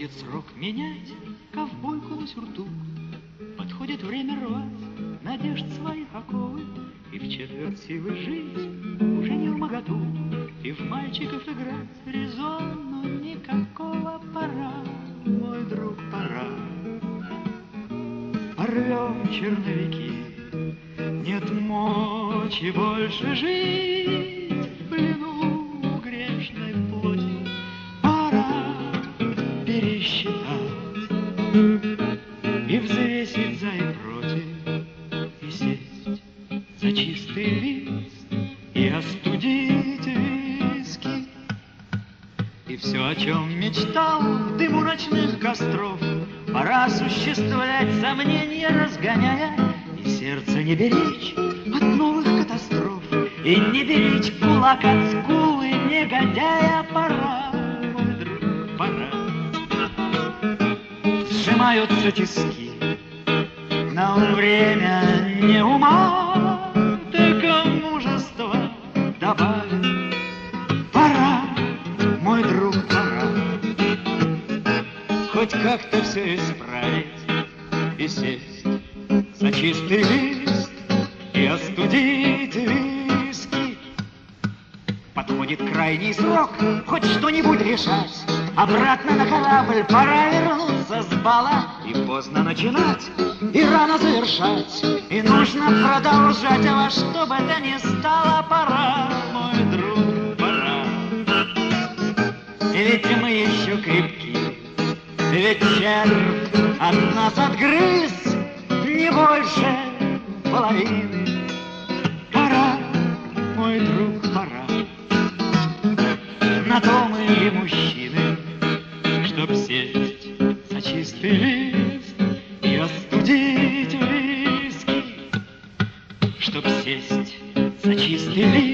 Подходит срок менять ковбойку на сюртук, подходит время рвать надежд своих оковы, и в четверть силы жизнь уже не вмоготу, и в мальчиков играть резону никакого. Пора, мой друг, пора. Порвем черновики, нет мочи больше жить в плену грешной плоти. Пора пересчитать и взвесить за и против, и сесть за чистый лист и остудить виски. И все, о чем мечтал в дыму ночных костров, пора осуществлять, сомнения разгоняя, и сердце не беречь от новых катастроф, и не беречь кулак от скулы негодяя. Пора, мой друг, пора. Сжимаются тиски, на время не ума, только мужество добавит. Пора, мой друг, пора. Хоть как-то все исправить и сесть за чистый лист и остудить виски. Подходит крайний срок, хоть что-нибудь решать. Обратно на корабль пора вернуться с бала. И поздно начинать, и рано завершать, и нужно продолжать, а во что бы то ни стало. Пора, мой друг, пора. Ведь мы еще крепки, ведь червь от нас отгрыз не больше половины. Пора, мой друг, пора. На то мы и мужчины, чтоб сесть за чистый лист и остудить виски. Чтоб сесть за чистый лист